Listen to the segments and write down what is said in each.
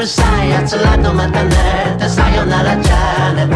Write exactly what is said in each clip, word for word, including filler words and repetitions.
るさい奴らとまたねってさよならじゃね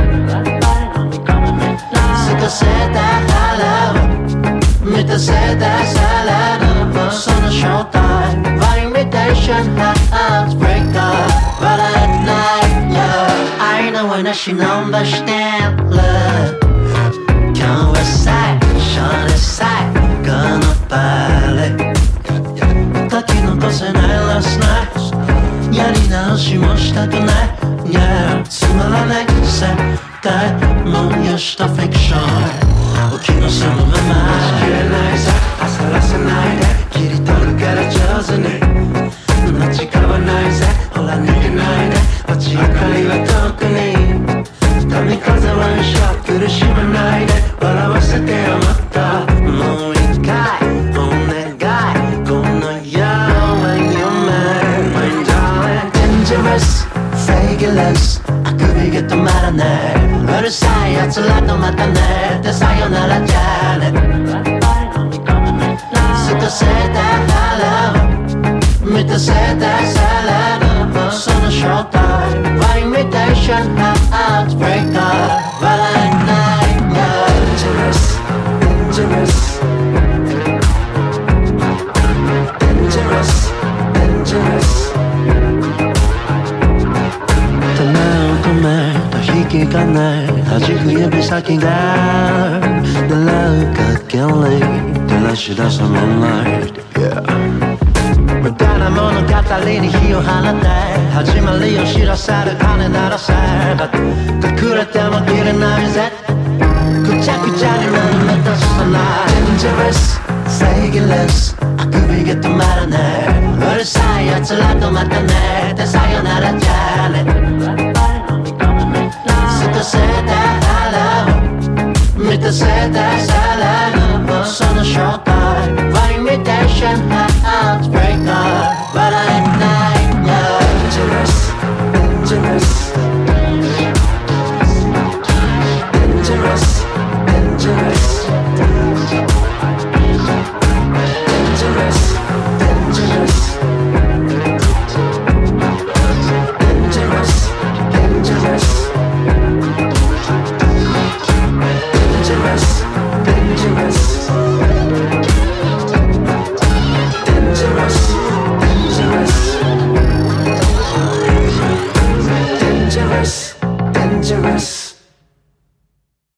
すかせた腹を満たせたサラダその正体はイミテーションハートブレイカー笑えないよ愛の話飲んだしてる今日は最初で最後のバレ書き残せない last night やり直しもしたくない、yeah、つまらない世界もんよしたフィクション起きのそのまま切れないさ焦らせないで切り取るから上手に間違わないぜほら逃げないで街明かりは遠くに神風は一緒苦しまないで笑わせてよもっともう一回お願いこの世は夢 My darling Dangerous Fageless あくびが止まらないうるさい奴らとまたねってさよならじゃねすかせた腹を満たせたサラダその正体はイミテーションハートブレイカー笑えないよ Dangerous Dangerous Dangerous Dangerous 手前を止めた引き金弾く指先が狙うかけり照らし出す moonlight Yeah無駄な物語に火を放って始まりを知らせる鐘鳴らせば隠れても切れないぜぐちゃぐちゃになる目指さない Dangerous Fageless あくびが止まらないうるさい奴らとまたねってさよならじゃねすかせた腹を満たせたサラダその正体はイミテーションハートブレイカー笑えないよ Dangerous Dangerous Dangerous Dangerous Dangerous Dangerous Dangerous Dangerous Dangerous Dangerous Dangerous, dangerous, dangerous.